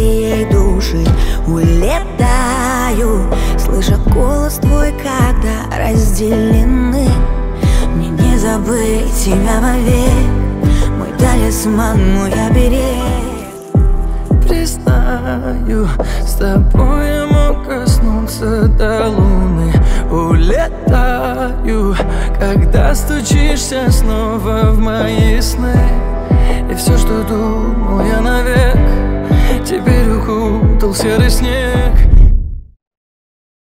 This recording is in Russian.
твоей души улетаю, слыша голос твой, когда разделены. Мне не забыть тебя вовек, мой талисман, мой оберег. Признаю, с тобой я мог коснуться до луны. Улетаю, когда стучишься снова в мои сны. И все, что думал я навек, теперь укутал серый снег.